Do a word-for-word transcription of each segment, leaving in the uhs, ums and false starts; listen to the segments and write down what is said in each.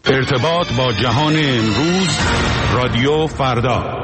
ارتباط با جهان امروز، رادیو فردا.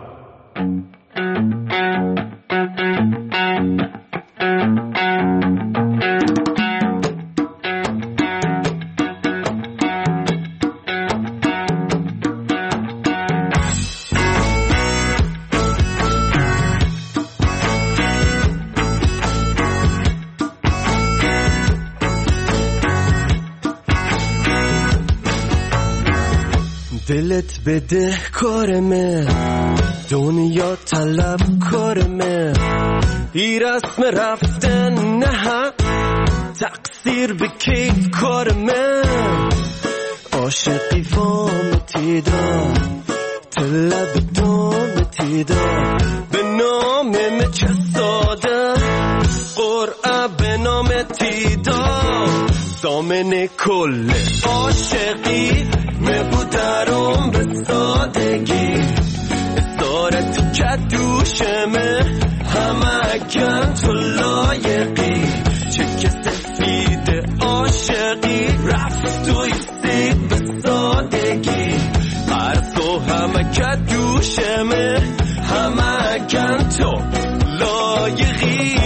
دلت بده کارمه، دنیا طلب کارمه، ای رسم رفتن نه تقصیر به کیف کارمه، عاشقی وام تیدا طلب دام تیدا، به نام چه ساده قرعه به نام تیدا، دامن کل عاشقی مبودرم به سادگی، استارت که دوشمه همه کن تو لایقی، چک سفید عاشقی رفت و ایستید به سادگی، هر تو همه که دوشمه همه کن تو لایقی،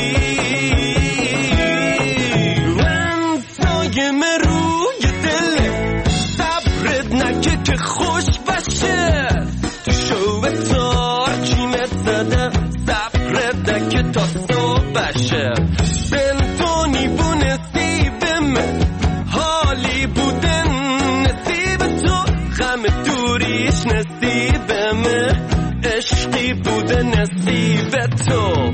که خوش باشه تو شو تار چیمت زده صبرت نکه تا صبح بشه، بنتونی بو نصیبم حالی بودن نصیب تو، غم دوریش نصیبم عشقی بوده نصیب تو.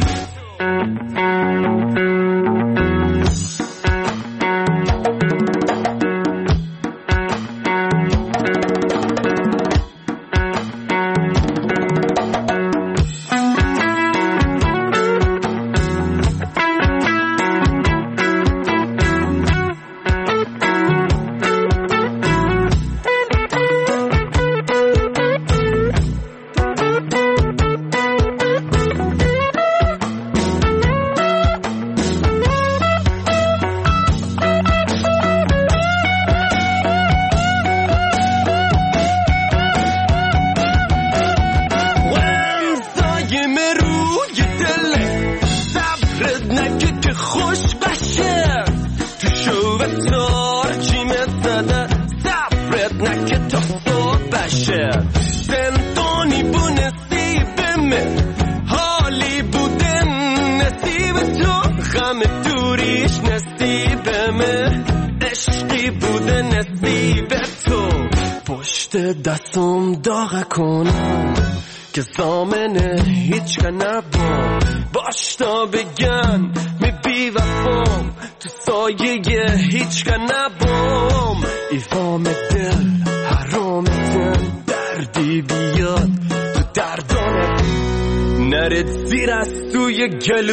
دستم داغ کنم که زامنه هیچ که نبام، باش تا بگن می بی وفام تو سایه هیچ که نبام، ایفام دل حرامتن دردی بیاد تو دردانه نرد زیر از توی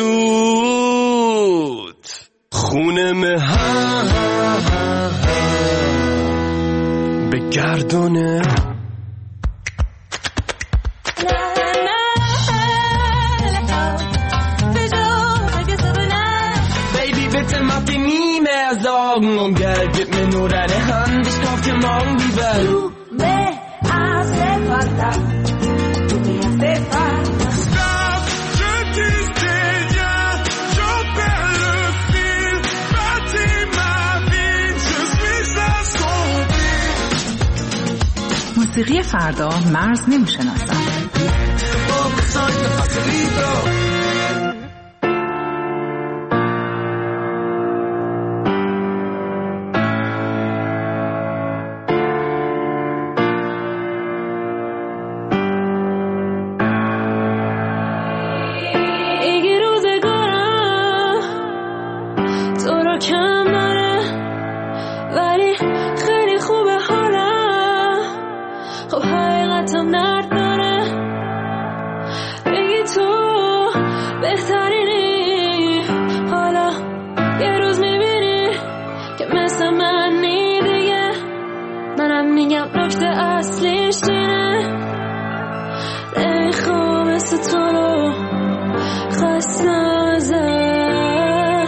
گلوت خونه مه بگردونه. Baby, bitte mach dir nie mehr Sorgen um Geld, gib mir nur deine Hand, ich kauf dir morgen die Welt. Du me hace falta, du me hace falta. Stop, je disais rien, j'en perds le fil, bâtis ma vie, je suis assombri. موسیقی فردا مرز نمیشناسد.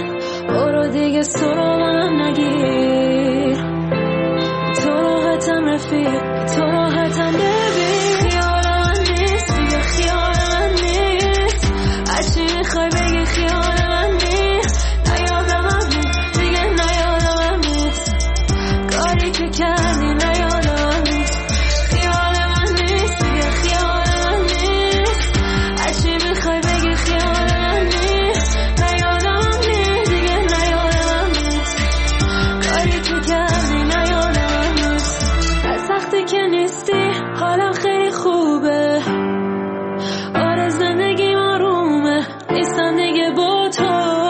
دیگه سراغم نگیر، تو راحتم رفیق تو راحتم ببین خیال من نیست دیگه خیال من نیست هرچی میخوای بگی خیال من نیست نیادم هم نیست دیگه نیادم هم نیست کاری که کردی نیادم هم نیست خیال من نیست دیگه خیال من نیست هرچی میخوای بگی خیال من نیست نیادم هم نیست دیگه نیادم هم نیست کاری که کردی نیادم هم نیست از وقتی که نیستی حالا خیلی خوبه آره زندگیم آرومه نیستم دیگه با تو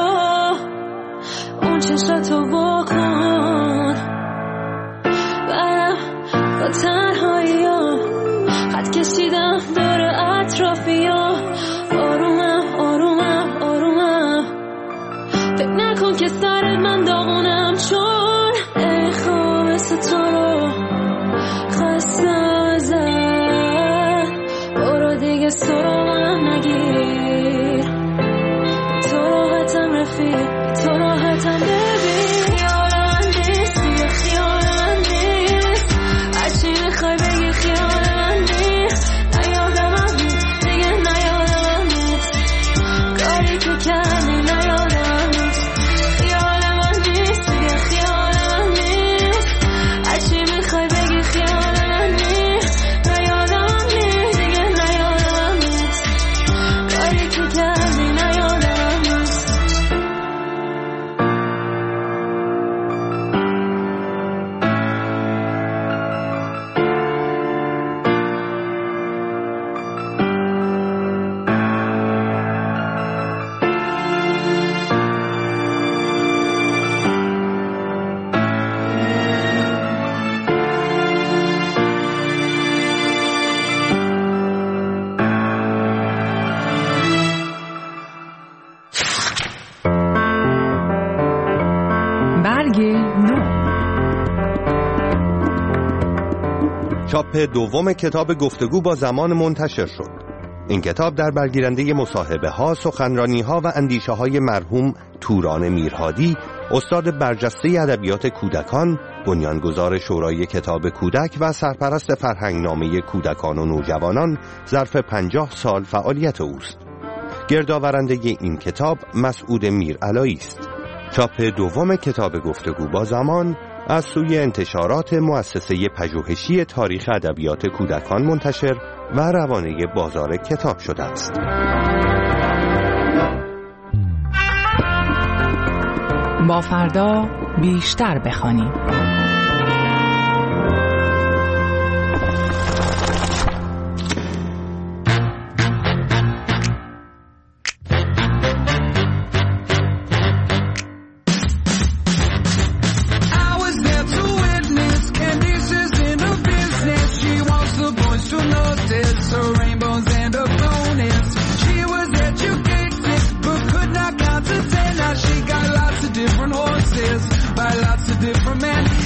اون چشاتو واکن برم با تنهایی ها خط کشیدم دور اطرافی ها آرومم آرومم آرومم فکر نکن که سرت من داغونم چون ای خواب مثل تو رو خواستم ازت برو دیگه سراغم نگیر تو راحتم رفیق تو راحتم ببین خیال من نیست دیگه خیال من نیست هرچی میخوای بگی خیال من نیست نیادم هم نیست دیگه نیادم هم نیست کاری که کردی نیادم هم نیست خیال من نیست دیگه خیال من نیست هرچی میخوای بگی خیال من نیست نیادم هم نیست دیگه نیادم هم نیست کاری که کردی نیادم هم نیست برگ نو. چاپ دوم کتاب گفتگو با زمان منتشر شد. این کتاب در برگیرنده مصاحبه ها، سخنرانی ها و اندیشه های مرحوم توران میرهادی، استاد برجسته ادبیات کودکان، بنیانگذار شورای کتاب کودک و سرپرست فرهنگنامه کودکان و نوجوانان ظرف پنجاه سال فعالیت اوست. گردآورنده این کتاب مسعود میرعلایی است. چاپ دوم کتاب گفتگو با زمان از سوی انتشارات مؤسسه پژوهشی تاریخ ادبیات کودکان منتشر و روانه بازار کتاب شده است. با فردا بیشتر بخوانیم. By lots of different men.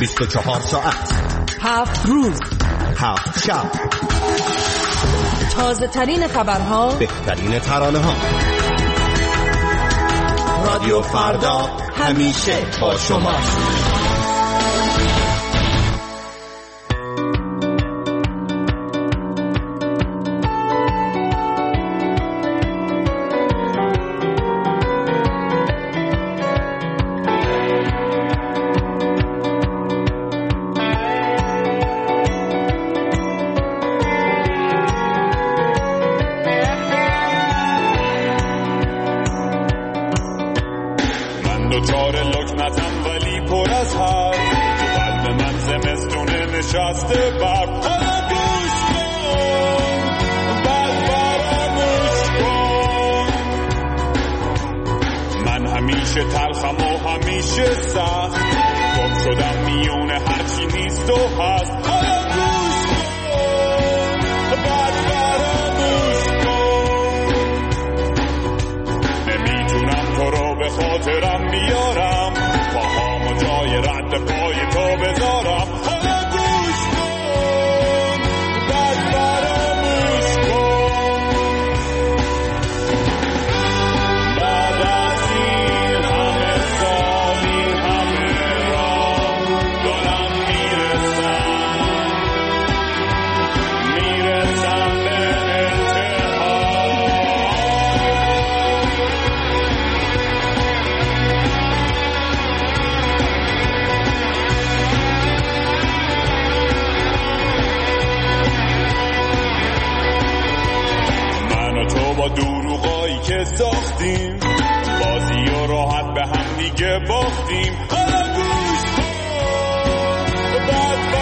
بیست و چهار ساعت، هفت روز، هفت شب، تازه ترین خبرها، بهترین ترانه ها. رادیو فردا همیشه با شما. دوچار لکنتم ولی پر از هر تو قلب من زمستونه نشسته بر حالا گوش کن بعد فراموش کن. من همیشه تلخم و همیشه سخت، گم شدم میونه هرچی نیست و هست. حالا گوش کن بعد فراموش کن. نمیتونم تو رو به خاطرم بیارم، پاهامو جای رد پای تو بذارم. حالا گوش کن بعد فراموش کن. بعد از این همه سال، این همه راه، دارم میرسم میرسم به انتها. تو با دروغایی که ساختیم، بازی و راحت به هم دیگه باختیم. حالا گوش کن بعد